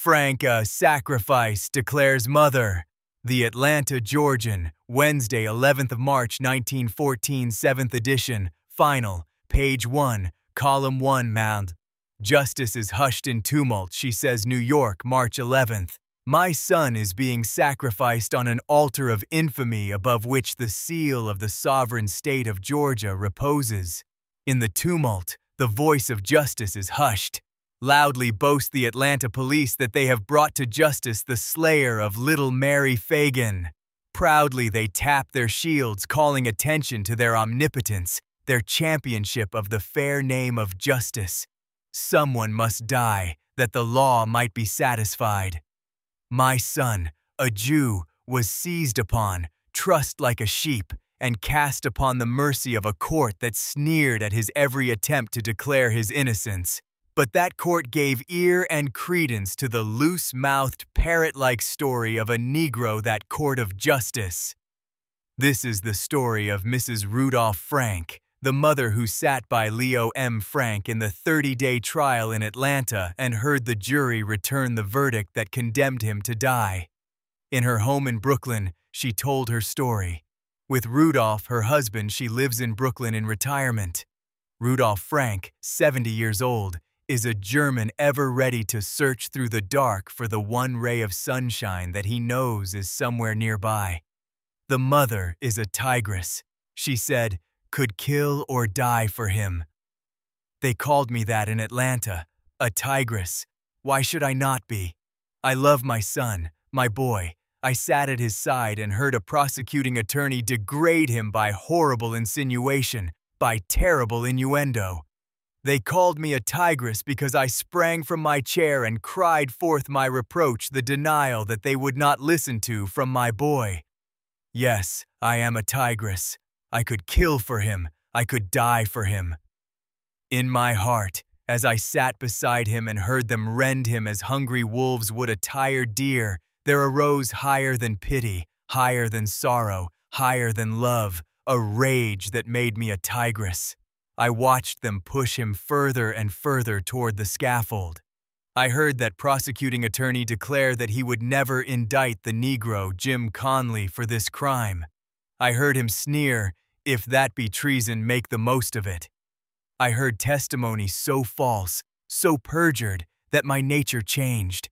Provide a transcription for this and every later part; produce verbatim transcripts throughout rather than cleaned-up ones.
Frank a sacrifice, declares mother. The Atlanta Georgian, Wednesday, eleventh of March, nineteen fourteen, seventh edition, final, page one, column one, mound. Justice is hushed in tumult, she says, New York, March eleventh. My son is being sacrificed on an altar of infamy above which the seal of the sovereign state of Georgia reposes. In the tumult, the voice of justice is hushed. Loudly boast the Atlanta police that they have brought to justice the slayer of little Mary Fagan. Proudly they tap their shields, calling attention to their omnipotence, their championship of the fair name of justice. Someone must die, that the law might be satisfied. My son, a Jew, was seized upon, trussed like a sheep, and cast upon the mercy of a court that sneered at his every attempt to declare his innocence. But that court gave ear and credence to the loose-mouthed, parrot-like story of a Negro, that court of justice. This is the story of Missus Rudolph Frank, the mother who sat by Leo M. Frank in the thirty-day trial in Atlanta and heard the jury return the verdict that condemned him to die. In her home in Brooklyn, she told her story. With Rudolph, her husband, she lives in Brooklyn in retirement. Rudolph Frank, seventy years old, is a German ever ready to search through the dark for the one ray of sunshine that he knows is somewhere nearby. The mother is a tigress, she said, could kill or die for him. They called me that in Atlanta, a tigress. Why should I not be? I love my son, my boy. I sat at his side and heard a prosecuting attorney degrade him by horrible insinuation, by terrible innuendo. They called me a tigress because I sprang from my chair and cried forth my reproach, the denial that they would not listen to from my boy. Yes, I am a tigress. I could kill for him. I could die for him. In my heart, as I sat beside him and heard them rend him as hungry wolves would a tired deer, there arose higher than pity, higher than sorrow, higher than love, a rage that made me a tigress. I watched them push him further and further toward the scaffold. I heard that prosecuting attorney declare that he would never indict the Negro, Jim Conley, for this crime. I heard him sneer, if that be treason, make the most of it. I heard testimony so false, so perjured, that my nature changed.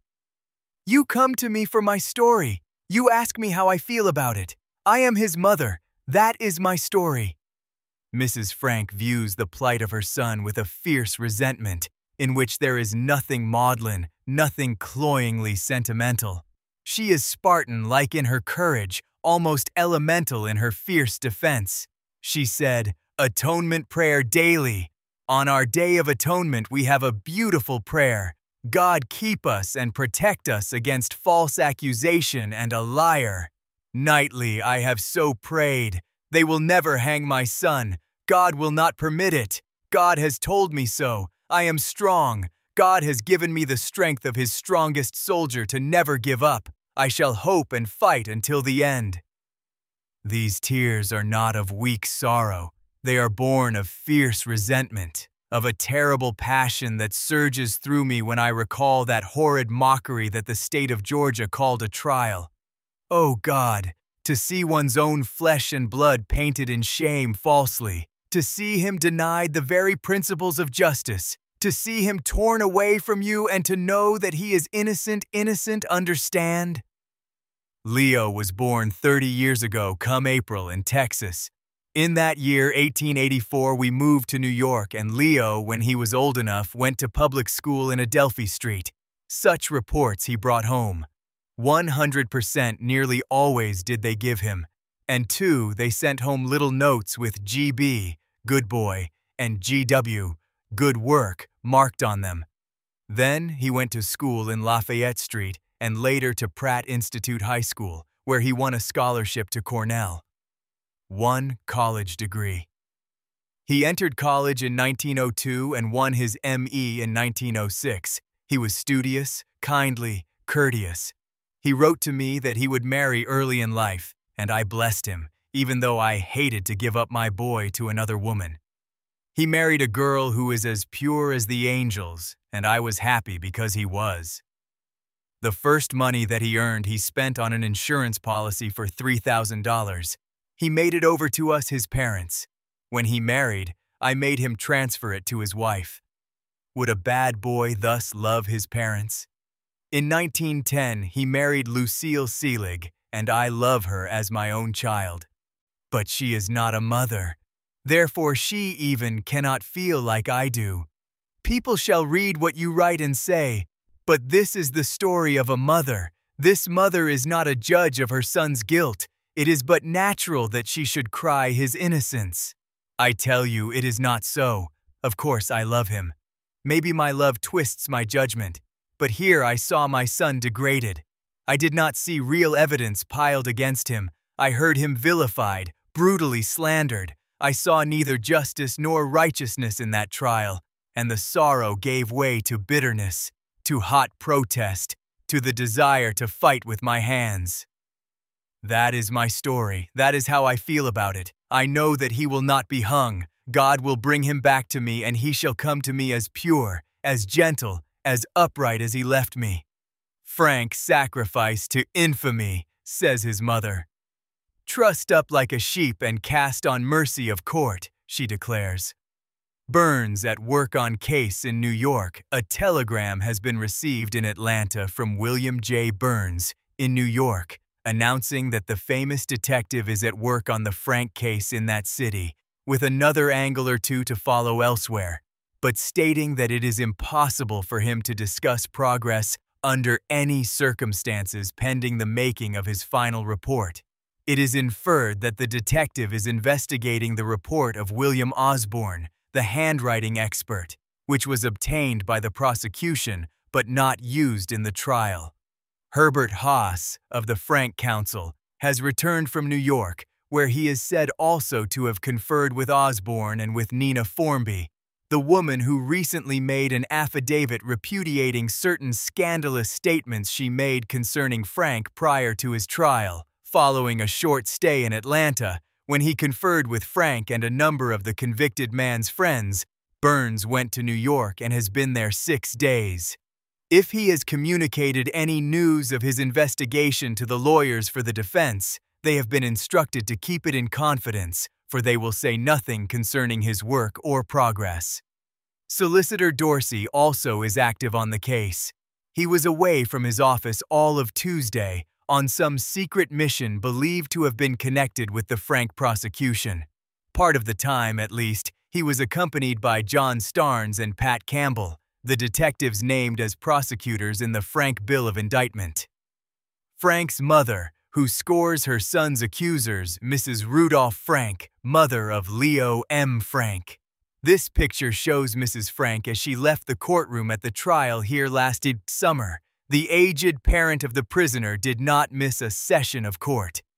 You come to me for my story. You ask me how I feel about it. I am his mother. That is my story. Missus Frank views the plight of her son with a fierce resentment, in which there is nothing maudlin, nothing cloyingly sentimental. She is Spartan-like in her courage, almost elemental in her fierce defense. She said, "Atonement prayer daily. On our Day of Atonement we have a beautiful prayer. God keep us and protect us against false accusation and a liar. Nightly I have so prayed. They will never hang my son. God will not permit it. God has told me so. I am strong. God has given me the strength of his strongest soldier to never give up. I shall hope and fight until the end." These tears are not of weak sorrow. They are born of fierce resentment, of a terrible passion that surges through me when I recall that horrid mockery that the state of Georgia called a trial. Oh God, to see one's own flesh and blood painted in shame falsely, to see him denied the very principles of justice, to see him torn away from you and to know that he is innocent, innocent, understand? Leo was born thirty years ago come April in Texas. In that year, eighteen eighty-four, we moved to New York, and Leo, when he was old enough, went to public school in Adelphi Street. Such reports he brought home. One hundred percent nearly always did they give him. And two, they sent home little notes with G B, good boy, and G W, good work, marked on them. Then he went to school in Lafayette Street and later to Pratt Institute High School, where he won a scholarship to Cornell. One college degree. He entered college in nineteen oh two and won his M E in nineteen oh six. He was studious, kindly, courteous. He wrote to me that he would marry early in life, and I blessed him, even though I hated to give up my boy to another woman. He married a girl who is as pure as the angels, and I was happy because he was. The first money that he earned he spent on an insurance policy for three thousand dollars. He made it over to us, his parents. When he married, I made him transfer it to his wife. Would a bad boy thus love his parents? In nineteen ten, he married Lucille Seelig, and I love her as my own child. But she is not a mother. Therefore, she even cannot feel like I do. People shall read what you write and say, but this is the story of a mother. This mother is not a judge of her son's guilt. It is but natural that she should cry his innocence. I tell you, it is not so. Of course, I love him. Maybe my love twists my judgment, but here I saw my son degraded. I did not see real evidence piled against him. I heard him vilified, brutally slandered. I saw neither justice nor righteousness in that trial, and the sorrow gave way to bitterness, to hot protest, to the desire to fight with my hands. That is my story. That is how I feel about it. I know that he will not be hung. God will bring him back to me, and he shall come to me as pure, as gentle, as upright as he left me. Frank sacrificed to infamy, says his mother. Trussed up like a sheep and cast on mercy of court, she declares. Burns at work on case in New York. A telegram has been received in Atlanta from William J. Burns in New York, announcing that the famous detective is at work on the Frank case in that city, with another angle or two to follow elsewhere, but stating that it is impossible for him to discuss progress under any circumstances pending the making of his final report. It is inferred that the detective is investigating the report of William Osborne, the handwriting expert, which was obtained by the prosecution but not used in the trial. Herbert Haas, of the Frank Council, has returned from New York, where he is said also to have conferred with Osborne and with Nina Formby, the woman who recently made an affidavit repudiating certain scandalous statements she made concerning Frank prior to his trial, following a short stay in Atlanta. When he conferred with Frank and a number of the convicted man's friends, Burns went to New York and has been there six days. If he has communicated any news of his investigation to the lawyers for the defense, they have been instructed to keep it in confidence, for they will say nothing concerning his work or progress. Solicitor Dorsey also is active on the case. He was away from his office all of Tuesday on some secret mission believed to have been connected with the Frank prosecution. Part of the time, at least, he was accompanied by John Starnes and Pat Campbell, the detectives named as prosecutors in the Frank bill of indictment. Frank's mother, who scores her son's accusers, Missus Rudolph Frank, mother of Leo M. Frank. This picture shows Missus Frank as she left the courtroom at the trial here last summer. The aged parent of the prisoner did not miss a session of court.